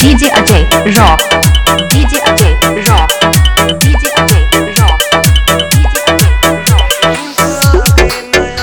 DJ Ajay Rock, DJ Ajay Rock, DJ Ajay Rock, DJ Ajay Rock.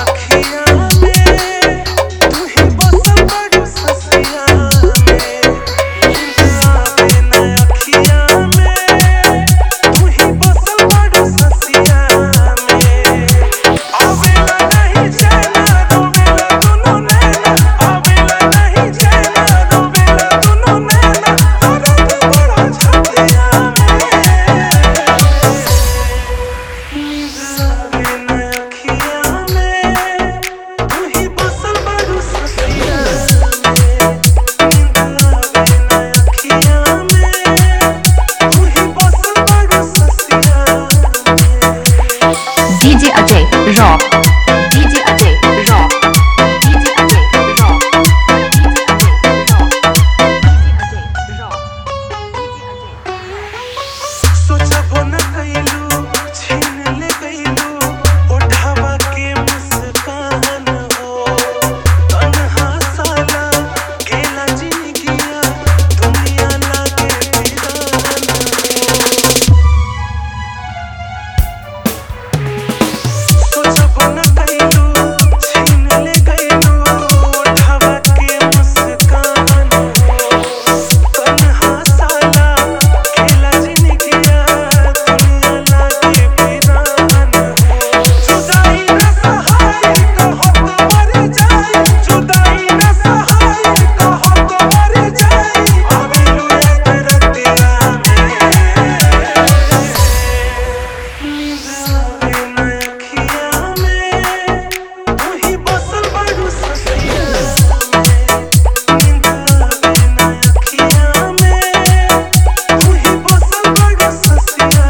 DJ Ajay Rock, DJ Ajay Rock, DJ Ajay Rock, DJ Ajay Rock, DJ Ajay Rock, DJ Ajay सोचबो न कइलू छीन ले गइलू उठावा के मुस्कान हो तन्हा साला गेला जिंदगिया दुनिया लागे वीरान हो सोचबो न कइलू छीन ले गइलू उठावा के मुस्कान हो तन्हा साला गेला जिंदगिया दुनिया लागे वीरान हो जुदाई न सहाय कहो तो मर जाए जुदाई न सहाय कहो तो मर जाए आवेलू एक रतिया में नींद आवे न अखिया में तू ही बसल बड़ू ससिया में नींद आवे न अखिया में तू ही बसल बड़ू ससिया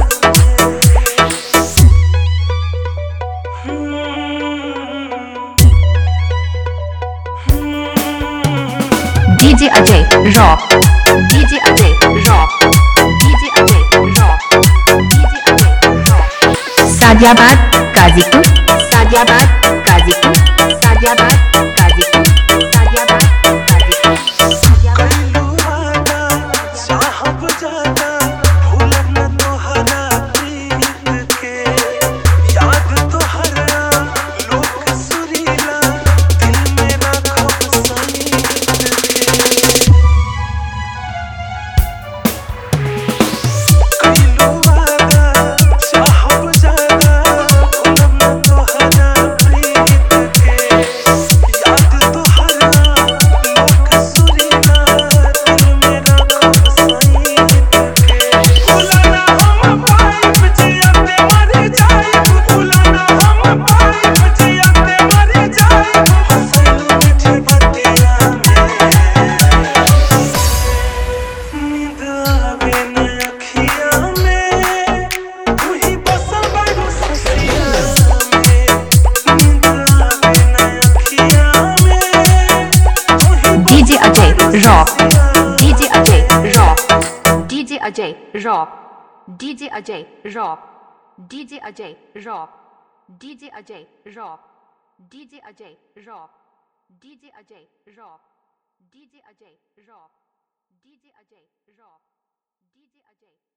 DJ Ajay Rock, DJ Ajay Rock, DJ Ajay Rock, DJ Ajay Rock. Sadiabad, Gazipur, Sadiabad, Gazipur, Sadiabad, Gazipur, Sadiabad, Gazipur, Sadiabad. कइलू वादा चाहब ज्यादा भूलब न तोहरा प्रीत के याद तोहरा लोक सुरीला दिल में राखब समीत के कइलू वादा चाहब ज्यादा भूलब न तोहरा प्रीत के याद तोहरा लोक सुरीला दिल में राखब समीत के भुलाना हम पाइब जियाते मर जाइब भुलाना हम पाइब जियाते मर जाइब हंसलू मीठी बतिया में नींद आवे न अखिया में तू ही बसल बड़ू ससिया में नींद आवे न अखिया में तू ही DJ Ajay Rock, DJ Ajay Rock, DJ Ajay Rock, DJ Ajay Rock, DJ Ajay Rock, DJ Ajay Rock, DJ Ajay Rock, DJ Ajay Rock, DJ Ajay Rock, DJ Ajay Rock, DJ Ajay